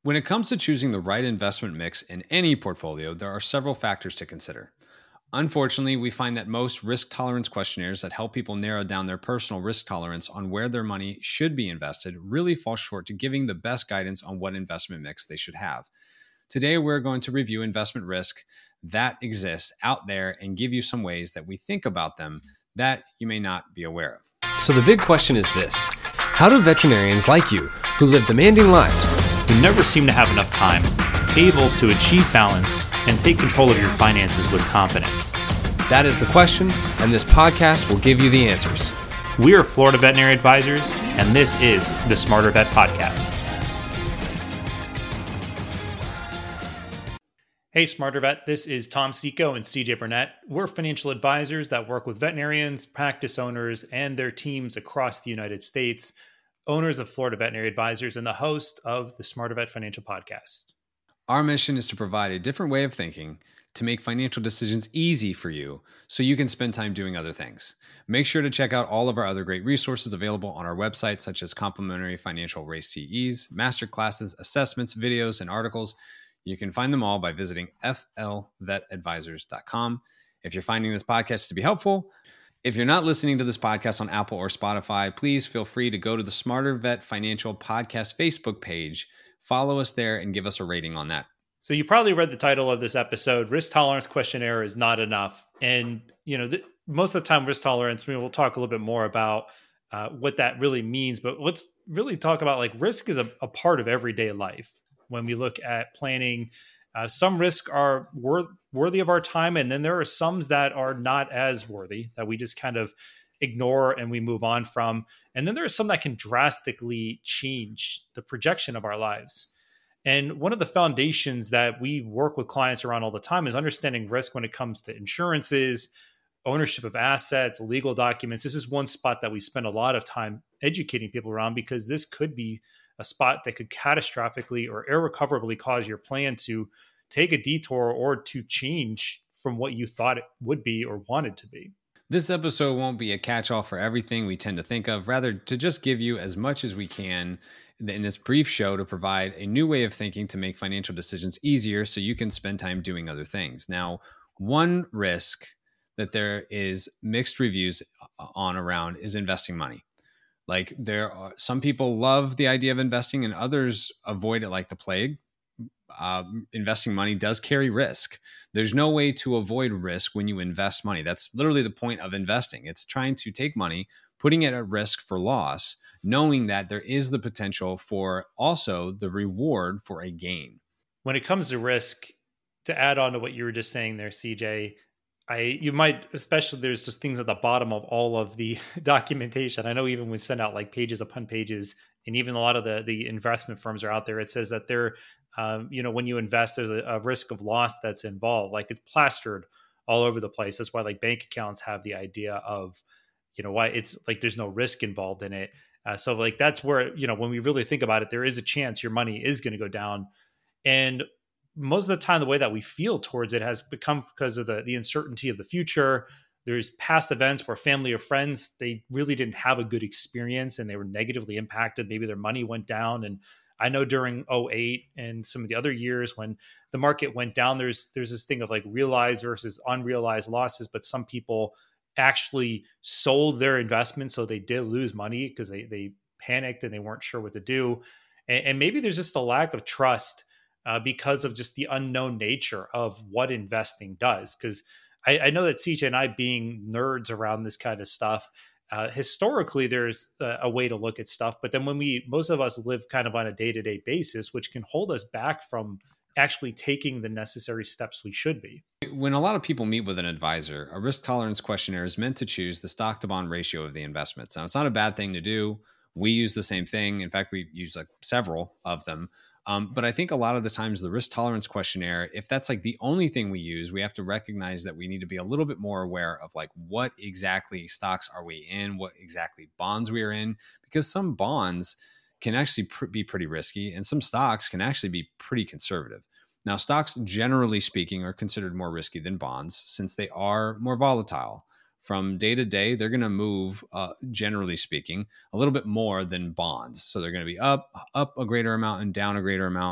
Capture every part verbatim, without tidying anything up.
When it comes to choosing the right investment mix in any portfolio, there are several factors to consider. Unfortunately, we find that most risk tolerance questionnaires that help people narrow down their personal risk tolerance on where their money should be invested really fall short to giving the best guidance on what investment mix they should have. Today, we're going to review investment risk that exists out there and give you some ways that we think about them that you may not be aware of. So the big question is this: how do veterinarians like you, who live demanding lives, who never seem to have enough time, able to achieve balance and take control of your finances with confidence? That is the question, and this podcast will give you the answers. We are Florida Veterinary Advisors, and this is the Smarter Vet Podcast. Hey, Smarter Vet, this is Tom Seco and C J Burnett. We're financial advisors that work with veterinarians, practice owners, and their teams across the United States, owners of Florida Veterinary Advisors, and the host of the Smarter Vet Financial Podcast. Our mission is to provide a different way of thinking to make financial decisions easy for you so you can spend time doing other things. Make sure to check out all of our other great resources available on our website, such as complimentary financial race C Es, masterclasses, assessments, videos, and articles. You can find them all by visiting f l vet advisors dot com. If you're finding this podcast to be helpful, if you're not listening to this podcast on Apple or Spotify, please feel free to go to the Smarter Vet Financial Podcast Facebook page, follow us there, and give us a rating on that. So you probably read the title of this episode, Risk Tolerance Questionnaire is Not Enough. And, you know, th- most of the time, risk tolerance, I mean, we'll talk a little bit more about uh, what that really means, but let's really talk about, like, risk is a, a part of everyday life. When we look at planning, uh, some risks are wor- worthy of our time, and then there are some that are not as worthy, that we just kind of ignore and we move on from. And then there are some that can drastically change the projection of our lives. And one of the foundations that we work with clients around all the time is understanding risk when it comes to insurances, ownership of assets, legal documents. This is one spot that we spend a lot of time educating people around, because this could be a spot that could catastrophically or irrecoverably cause your plan to take a detour or to change from what you thought it would be or wanted to be. This episode won't be a catch-all for everything we tend to think of, rather to just give you as much as we can in this brief show to provide a new way of thinking to make financial decisions easier so you can spend time doing other things. Now, one risk that there is mixed reviews on around is investing money. Like, there are some people love the idea of investing and others avoid it like the plague. Uh, investing money does carry risk. There's no way to avoid risk when you invest money. That's literally the point of investing. It's trying to take money, putting it at risk for loss, knowing that there is the potential for also the reward for a gain. When it comes to risk, to add on to what you were just saying there, C J, I you might, especially there's just things at the bottom of all of the documentation. I know even we send out like pages upon pages, and even a lot of the the investment firms are out there. It says that they're, um, you know, when you invest, there's a, a risk of loss that's involved. Like, it's plastered all over the place. That's why, like, bank accounts have the idea of, you know, why it's like there's no risk involved in it. Uh, so like that's where, you know, when we really think about it, there is a chance your money is going to go down. And most of the time, the way that we feel towards it has become because of the, the uncertainty of the future. There's past events where family or friends, they really didn't have a good experience and they were negatively impacted. Maybe their money went down. And I know during oh eight and some of the other years when the market went down, there's there's this thing of like realized versus unrealized losses. But some people actually sold their investment, so they did lose money because they they panicked and they weren't sure what to do. And, and maybe there's just a lack of trust uh, because of just the unknown nature of what investing does. Because I, I know that C J and I, being nerds around this kind of stuff, uh, historically there's a, a way to look at stuff. But then when we, most of us live kind of on a day-to-day basis, which can hold us back from actually taking the necessary steps we should be. When a lot of people meet with an advisor, a risk tolerance questionnaire is meant to choose the stock to bond ratio of the investments. Now, it's not a bad thing to do. We use the same thing. In fact, we use like several of them. Um, but I think a lot of the times the risk tolerance questionnaire, if that's like the only thing we use, we have to recognize that we need to be a little bit more aware of like what exactly stocks are we in, what exactly bonds we are in, because some bonds can actually pr- be pretty risky and some stocks can actually be pretty conservative. Now, stocks, generally speaking, are considered more risky than bonds since they are more volatile. From day to day, they're going to move, uh, generally speaking, a little bit more than bonds. So they're going to be up, up a greater amount and down a greater amount.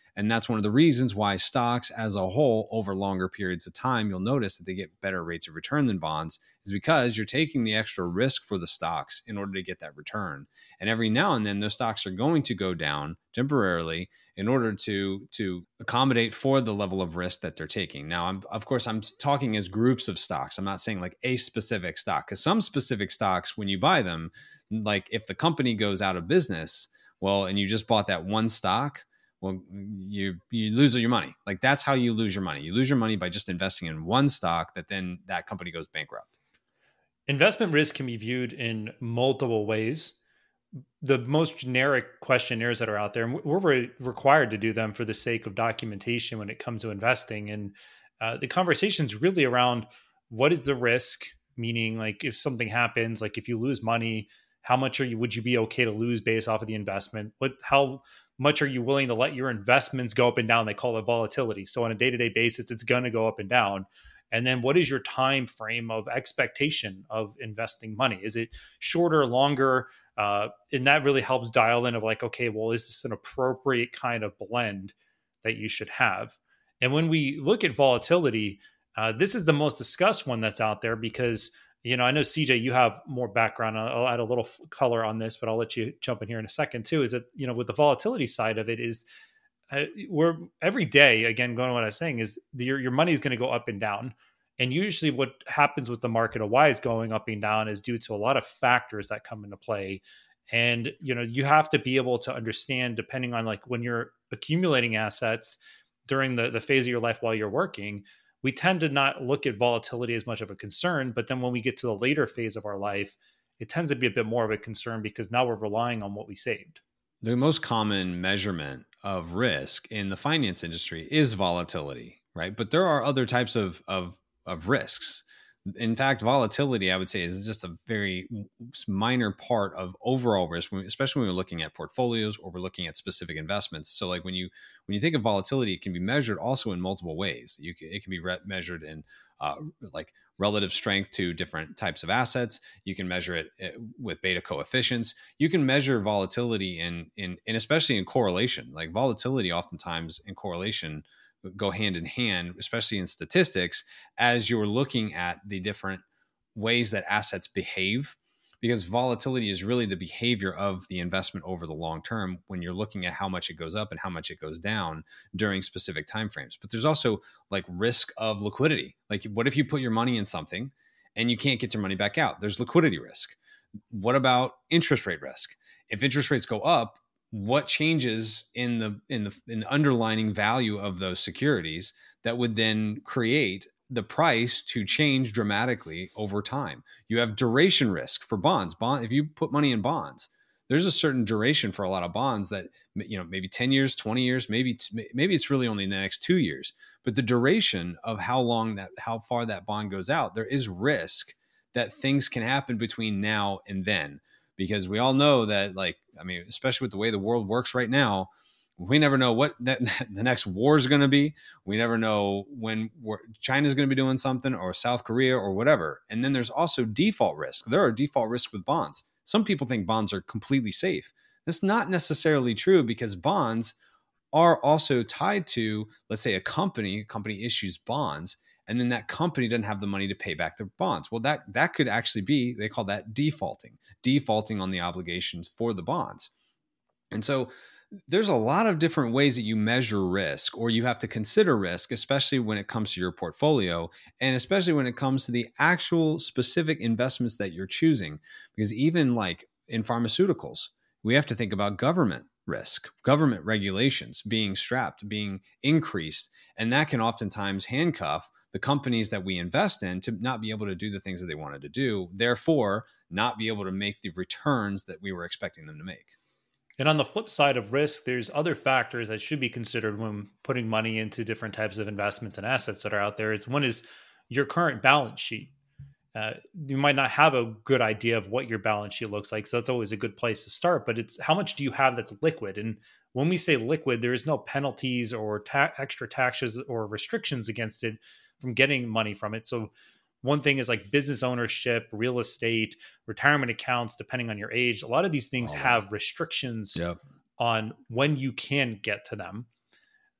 And that's one of the reasons why stocks as a whole, over longer periods of time, you'll notice that they get better rates of return than bonds, is because you're taking the extra risk for the stocks in order to get that return. And every now and then, those stocks are going to go down temporarily in order to, to accommodate for the level of risk that they're taking. Now, I'm, of course, I'm talking as groups of stocks. I'm not saying like a specific stock, because some specific stocks, when you buy them, like if the company goes out of business, well, and you just bought that one stock, well, you you lose all your money. Like that's how you lose your money. You lose your money by just investing in one stock that then that company goes bankrupt. Investment risk can be viewed in multiple ways. The most generic questionnaires that are out there, and we're re- required to do them for the sake of documentation when it comes to investing. And uh, the conversation is really around what is the risk, meaning like if something happens, like if you lose money, how much are you, would you be okay to lose based off of the investment? What, how much are you willing to let your investments go up and down? They call it volatility. So on a day-to-day basis, it's going to go up and down. And then what is your time frame of expectation of investing money? Is it shorter, longer? Uh, and that really helps dial in of like, okay, well, is this an appropriate kind of blend that you should have? And when we look at volatility, uh, this is the most discussed one that's out there because, you know, I know C J, you have more background. I'll add a little color on this, but I'll let you jump in here in a second too. Is that, you know, with the volatility side of it is uh, we're every day, again, going to what I was saying is the, your, your money is going to go up and down. And usually what happens with the market of why it's going up and down is due to a lot of factors that come into play. And, you know, you have to be able to understand, depending on like when you're accumulating assets during the, the phase of your life while you're working, we tend to not look at volatility as much of a concern. But then when we get to the later phase of our life, it tends to be a bit more of a concern because now we're relying on what we saved. The most common measurement of risk in the finance industry is volatility, right? But there are other types of, of, of risks. In fact, volatility, I would say, is just a very minor part of overall risk, especially when we're looking at portfolios or we're looking at specific investments. So like when you when you think of volatility, it can be measured also in multiple ways. You can, it can be re- measured in uh, like relative strength to different types of assets. You can measure it with beta coefficients. You can measure volatility in, in, in especially in correlation. Like volatility oftentimes in correlation go hand in hand, especially in statistics, as you're looking at the different ways that assets behave, because volatility is really the behavior of the investment over the long term when you're looking at how much it goes up and how much it goes down during specific timeframes. But there's also like risk of liquidity. Like what if you put your money in something and you can't get your money back out? There's liquidity risk. What about interest rate risk? If interest rates go up, what changes in the in the in the underlying value of those securities that would then create the price to change dramatically over time? You have duration risk for bonds. Bond, if you put money in bonds, there's a certain duration for a lot of bonds that, you know, maybe ten years, twenty years, maybe maybe it's really only in the next two years. But the duration of how long that how far that bond goes out, there is risk that things can happen between now and then. Because we all know that, like, I mean, especially with the way the world works right now, we never know what that, the next war is going to be. We never know when China's going to be doing something, or South Korea, or whatever. And then there's also default risk. There are default risks with bonds. Some people think bonds are completely safe. That's not necessarily true, because bonds are also tied to, let's say, a company. A company issues bonds, and then that company doesn't have the money to pay back their bonds. Well, that that could actually be, they call that defaulting, defaulting on the obligations for the bonds. And so there's a lot of different ways that you measure risk, or you have to consider risk, especially when it comes to your portfolio, and especially when it comes to the actual specific investments that you're choosing. Because even like in pharmaceuticals, we have to think about government risk, government regulations being strapped, being increased, and that can oftentimes handcuff the companies that we invest in to not be able to do the things that they wanted to do, therefore not be able to make the returns that we were expecting them to make. And on the flip side of risk, there's other factors that should be considered when putting money into different types of investments and assets that are out there. It's one is your current balance sheet. Uh, you might not have a good idea of what your balance sheet looks like, so that's always a good place to start. But it's how much do you have that's liquid? And when we say liquid, there is no penalties or ta- extra taxes or restrictions against it from getting money from it. So one thing is like business ownership, real estate, retirement accounts, depending on your age. A lot of these things oh, have restrictions yep. on when you can get to them.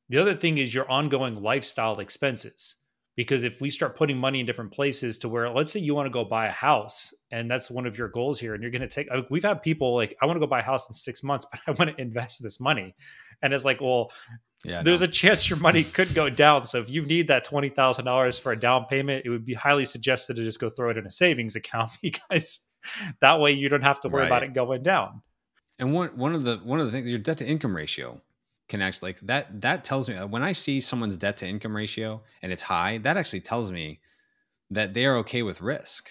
The other thing is your ongoing lifestyle expenses. Because if we start putting money in different places to where, let's say you want to go buy a house and that's one of your goals here, and you're going to take, we've had people like, I want to go buy a house in six months, but I want to invest this money. And it's like, well, yeah, there's no. a chance your money could go down. So if you need that twenty thousand dollars for a down payment, it would be highly suggested to just go throw it in a savings account, because that way you don't have to worry right. about it going down. And one, one of the, one of the things, your debt to income ratio can actually, like that, that tells me when I see someone's debt to income ratio and it's high, that actually tells me that they are okay with risk.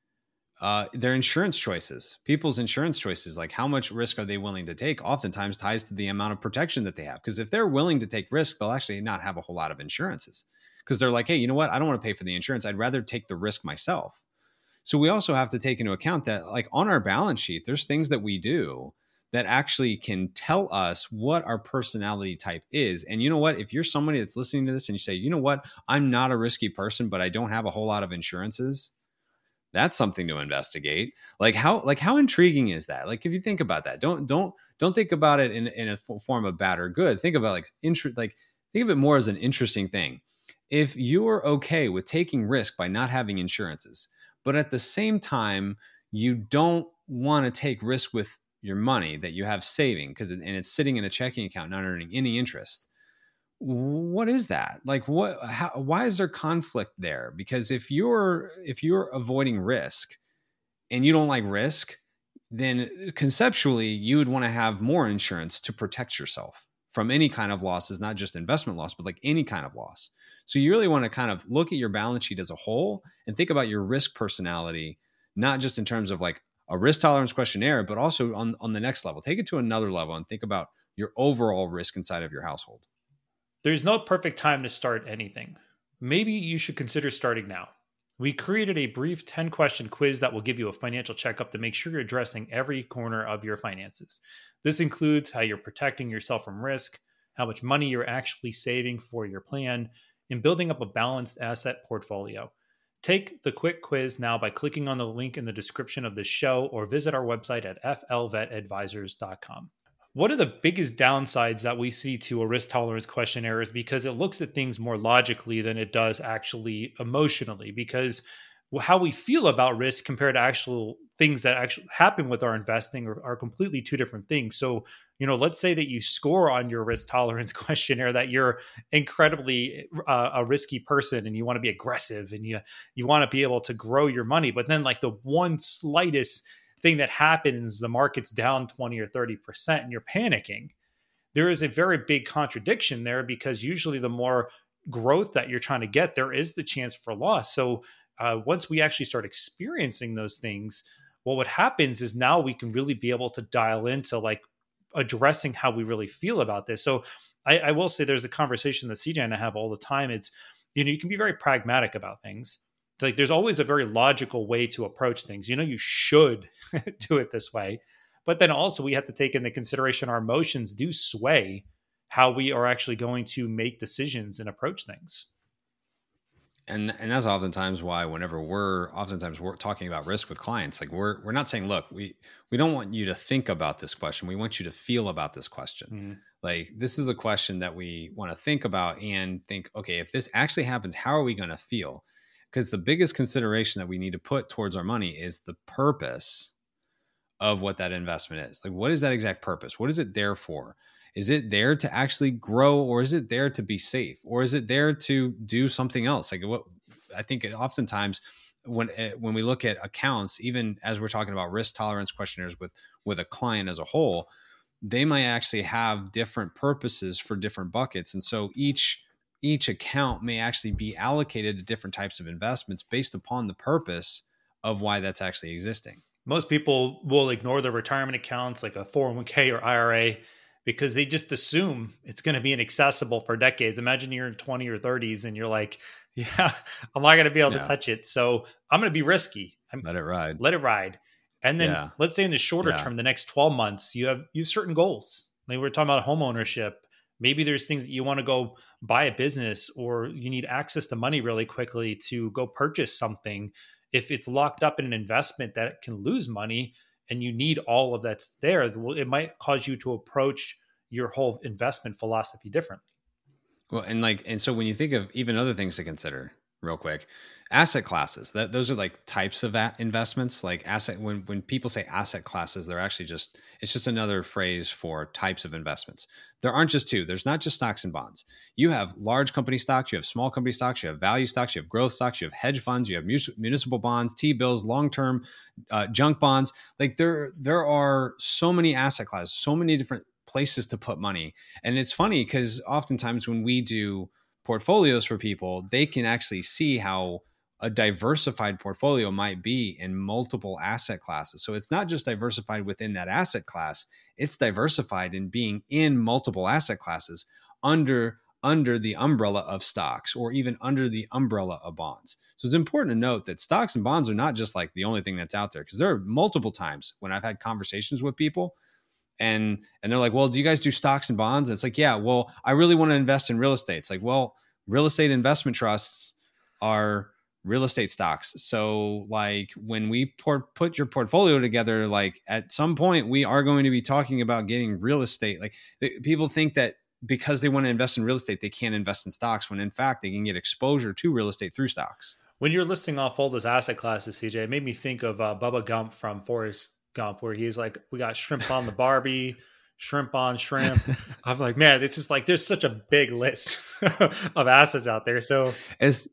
Uh, their insurance choices, people's insurance choices, like how much risk are they willing to take, oftentimes ties to the amount of protection that they have. Because if they're willing to take risk, they'll actually not have a whole lot of insurances, because they're like, hey, you know what? I don't want to pay for the insurance. I'd rather take the risk myself. So we also have to take into account that, like, on our balance sheet, there's things that we do that actually can tell us what our personality type is. And you know what? If you're somebody that's listening to this and you say, you know what, I'm not a risky person, but I don't have a whole lot of insurances, that's something to investigate. Like how, like how intriguing is that? Like, if you think about that, don't, don't, don't think about it in, in a form of bad or good. Think about like, int- like, think of it more as an interesting thing. If you're okay with taking risk by not having insurances, but at the same time, you don't want to take risk with your money that you have saving, because it, and it's sitting in a checking account, not earning any interest. What is that? Like, what, how, why is there conflict there? Because if you're, if you're avoiding risk and you don't like risk, then conceptually you would want to have more insurance to protect yourself from any kind of losses, not just investment loss, but like any kind of loss. So you really want to kind of look at your balance sheet as a whole and think about your risk personality, not just in terms of like a risk tolerance questionnaire, but also on, on the next level. Take it to another level and think about your overall risk inside of your household. There's no perfect time to start anything. Maybe you should consider starting now. We created a brief ten question quiz that will give you a financial checkup to make sure you're addressing every corner of your finances. This includes how you're protecting yourself from risk, how much money you're actually saving for your plan, and building up a balanced asset portfolio. Take the quick quiz now by clicking on the link in the description of this show, or visit our website at f l vet advisors dot com. What are the biggest downsides that we see to a risk tolerance questionnaire is because it looks at things more logically than it does actually emotionally, because how we feel about risk compared to actual things that actually happen with our investing are, are completely two different things. So, you know, let's say that you score on your risk tolerance questionnaire that you're incredibly uh, a risky person and you want to be aggressive and you, you want to be able to grow your money. But then like the one slightest thing that happens, the market's down twenty or thirty percent and you're panicking. There is a very big contradiction there, because usually the more growth that you're trying to get, there is the chance for loss. So uh, once we actually start experiencing those things, well, what happens is now we can really be able to dial into like addressing how we really feel about this. So I, I will say there's a conversation that C J and I have all the time. It's, you know, you can be very pragmatic about things. Like there's always a very logical way to approach things. You know, you should do it this way. But then also we have to take into consideration our emotions do sway how we are actually going to make decisions and approach things. And and that's oftentimes why whenever we're oftentimes we're talking about risk with clients, like we're we're not saying, look, we we don't want you to think about this question. We want you to feel about this question. Mm-hmm. Like this is a question that we want to think about and think, okay, if this actually happens, how are we going to feel? Because the biggest consideration that we need to put towards our money is the purpose of what that investment is. Like, what is that exact purpose? What is it there for? Is it there to actually grow, or is it there to be safe, or is it there to do something else? Like what I think oftentimes when when we look at accounts, even as we're talking about risk tolerance questionnaires with with a client as a whole, they might actually have different purposes for different buckets, and so each each account may actually be allocated to different types of investments based upon the purpose of why that's actually existing. Most people will ignore their retirement accounts like a four oh one k or I R A because they just assume it's going to be inaccessible for decades. Imagine you're in twenty or thirties and you're like, yeah, I'm not going to be able yeah. to touch it. So I'm going to be risky. I'm, let it ride. Let it ride. And then yeah. let's say in the shorter yeah. term, the next twelve months, you have you have certain goals. Like we're talking about home ownership. Maybe there's things that you want to go buy a business, or you need access to money really quickly to go purchase something. If it's locked up in an investment that can lose money and you need all of that's there, it might cause you to approach your whole investment philosophy differently. Well, and like, and so when you think of even other things to consider, real quick, asset classes, that those are like types of a- investments. Like asset, when when people say asset classes, they're actually just it's just another phrase for types of investments. There aren't just two. There's not just stocks and bonds. You have large company stocks, you have small company stocks, you have value stocks, you have growth stocks, you have hedge funds, you have mus- municipal bonds, T-bills, long-term uh, junk bonds. Like there, there are so many asset classes, so many different places to put money. And it's funny because oftentimes when we do portfolios for people, they can actually see how a diversified portfolio might be in multiple asset classes. So it's not just diversified within that asset class, it's diversified in being in multiple asset classes under under the umbrella of stocks or even under the umbrella of bonds. So it's important to note that stocks and bonds are not just like the only thing that's out there, because there are multiple times when I've had conversations with people and and they're like, well, do you guys do stocks and bonds? And it's like, yeah, well, I really want to invest in real estate. It's like, well, real estate investment trusts are real estate stocks. So like when we por- put your portfolio together, like at some point we are going to be talking about getting real estate. Like people think that because they want to invest in real estate, they can't invest in stocks, when in fact they can get exposure to real estate through stocks. When you're listing off all those asset classes, C J, it made me think of uh, Bubba Gump from Forrest Gump, where he's like, we got shrimp on the Barbie, shrimp on shrimp. I'm like, man, it's just like, there's such a big list of assets out there. So as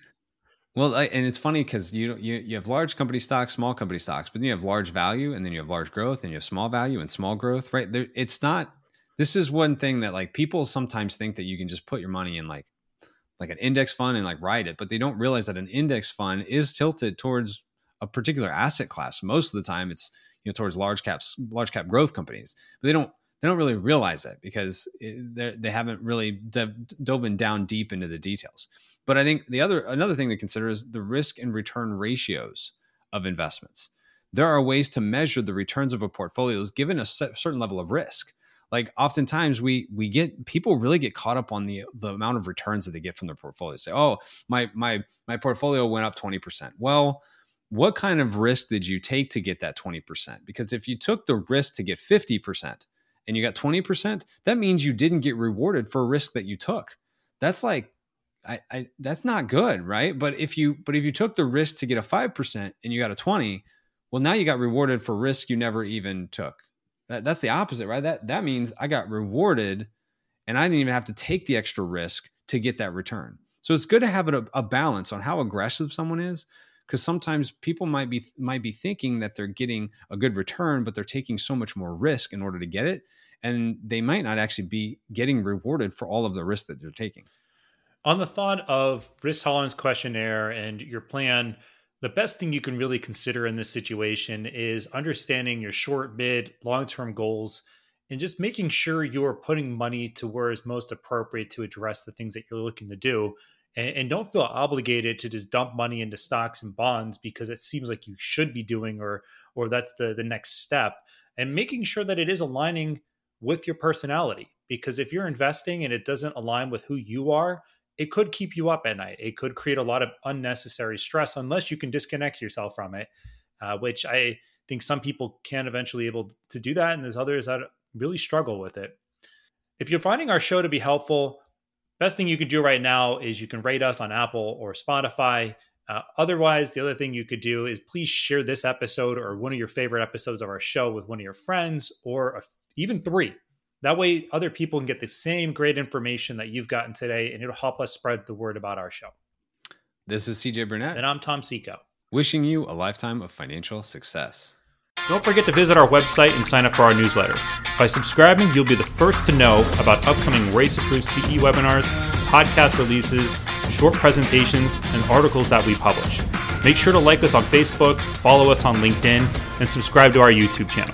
well, and it's funny because you, you you have large company stocks, small company stocks, but then you have large value, and then you have large growth, and you have small value and small growth, right? There, it's not. This is one thing that like people sometimes think that you can just put your money in like like an index fund and like ride it, but they don't realize that an index fund is tilted towards a particular asset class. Most of the time, it's you know towards large caps, large cap growth companies, but they don't they don't really realize it because they they haven't really dove, dove down deep into the details. But I think the other another thing to consider is the risk and return ratios of investments. There are ways to measure the returns of a portfolio given a certain level of risk. Like oftentimes we we get people really get caught up on the the amount of returns that they get from their portfolio. Say, oh, my my my portfolio went up twenty percent. Well, what kind of risk did you take to get that twenty percent? Because if you took the risk to get fifty percent and you got twenty percent, that means you didn't get rewarded for a risk that you took. That's like I, I that's not good, right? But if you but if you took the risk to get a five percent and you got a twenty, well, now you got rewarded for risk you never even took. That, that's the opposite, right? That that means I got rewarded and I didn't even have to take the extra risk to get that return. So it's good to have a, a balance on how aggressive someone is, because sometimes people might be might be thinking that they're getting a good return, but they're taking so much more risk in order to get it. And they might not actually be getting rewarded for all of the risk that they're taking. On the thought of risk tolerance questionnaire and your plan, the best thing you can really consider in this situation is understanding your short, mid, long-term goals and just making sure you're putting money to where is most appropriate to address the things that you're looking to do. And, and don't feel obligated to just dump money into stocks and bonds because it seems like you should be doing or or that's the, the next step. And making sure that it is aligning with your personality. Because if you're investing and it doesn't align with who you are, it could keep you up at night. It could create a lot of unnecessary stress unless you can disconnect yourself from it, uh, which I think some people can eventually able to do that. And there's others that really struggle with it. If you're finding our show to be helpful, best thing you can do right now is you can rate us on Apple or Spotify. Uh, otherwise, the other thing you could do is please share this episode or one of your favorite episodes of our show with one of your friends or a, even three. That way, other people can get the same great information that you've gotten today, and it'll help us spread the word about our show. This is C J Burnett. And I'm Tom Seco. Wishing you a lifetime of financial success. Don't forget to visit our website and sign up for our newsletter. By subscribing, you'll be the first to know about upcoming race-approved C E webinars, podcast releases, short presentations, and articles that we publish. Make sure to like us on Facebook, follow us on LinkedIn, and subscribe to our YouTube channel.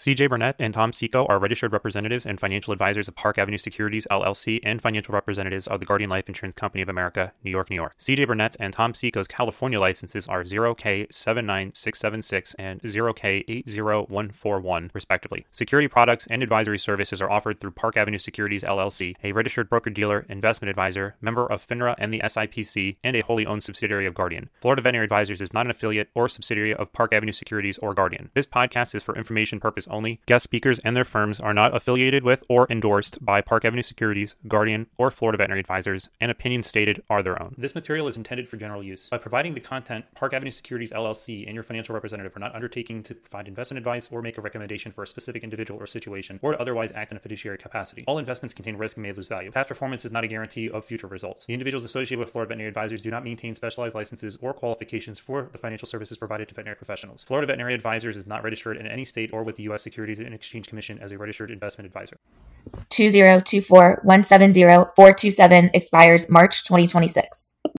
C J Burnett and Tom Seco are registered representatives and financial advisors of Park Avenue Securities, L L C, and financial representatives of the Guardian Life Insurance Company of America, New York, New York. C J Burnett's and Tom Seco's California licenses are zero K seven nine six seven six and zero K eight zero one four one, respectively. Security products and advisory services are offered through Park Avenue Securities, L L C, a registered broker-dealer, investment advisor, member of FINRA and the S I P C, and a wholly owned subsidiary of Guardian. Florida Veterinary Advisors is not an affiliate or subsidiary of Park Avenue Securities or Guardian. This podcast is for information purpose only. Guest speakers and their firms are not affiliated with or endorsed by Park Avenue Securities, Guardian, or Florida Veterinary Advisors, and opinions stated are their own. This material is intended for general use. By providing the content, Park Avenue Securities, L L C, and your financial representative are not undertaking to provide investment advice or make a recommendation for a specific individual or situation, or to otherwise act in a fiduciary capacity. All investments contain risk and may lose value. Past performance is not a guarantee of future results. The individuals associated with Florida Veterinary Advisors do not maintain specialized licenses or qualifications for the financial services provided to veterinary professionals. Florida Veterinary Advisors is not registered in any state or with the U S Securities and Exchange Commission as a registered investment advisor. two zero two four one seven zero four two seven expires March twenty twenty-six.